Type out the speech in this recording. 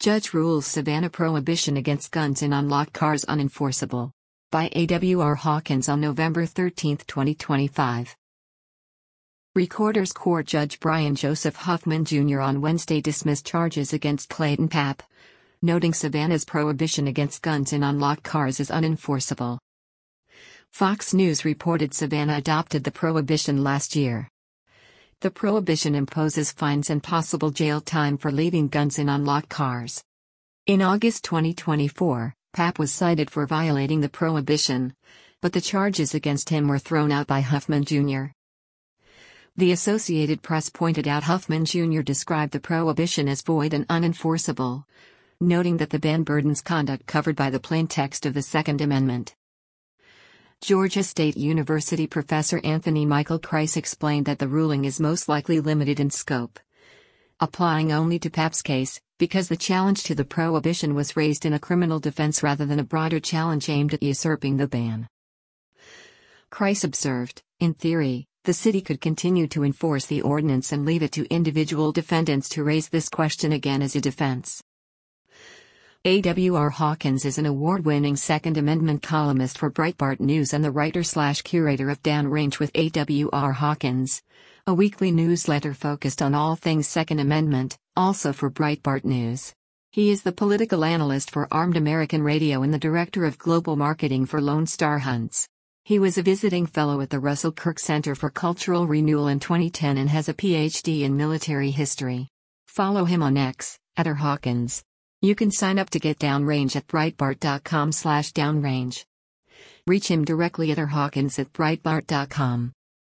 Judge rules Savannah prohibition against guns in unlocked cars unenforceable. By A.W.R. Hawkins on November 13, 2025. Recorder's Court Judge Brian Joseph Huffman Jr. on Wednesday dismissed charges against Clayton Papp, noting Savannah's prohibition against guns in unlocked cars is unenforceable. Fox News reported Savannah adopted the prohibition last year. The prohibition imposes fines and possible jail time for leaving guns in unlocked cars. In August 2024, Papp was cited for violating the prohibition, but the charges against him were thrown out by Huffman Jr. The Associated Press pointed out Huffman Jr. described the prohibition as void and unenforceable, noting that the ban burdens conduct covered by the plain text of the Second Amendment. Georgia State University professor Anthony Michael Kreis explained that the ruling is most likely limited in scope, applying only to Papp's case, because the challenge to the prohibition was raised in a criminal defense rather than a broader challenge aimed at usurping the ban. Kreis observed, in theory, the city could continue to enforce the ordinance and leave it to individual defendants to raise this question again as a defense. A.W.R. Hawkins is an award-winning Second Amendment columnist for Breitbart News and the writer/curator of Downrange with A.W.R. Hawkins, a weekly newsletter focused on all things Second Amendment, also for Breitbart News. He is the political analyst for Armed American Radio and the director of global marketing for Lone Star Hunts. He was a visiting fellow at the Russell Kirk Center for Cultural Renewal in 2010 and has a PhD in military history. Follow him on X, @Hawkins. You can sign up to get Downrange at Breitbart.com/downrange. Reach him directly at Hawkins@Breitbart.com.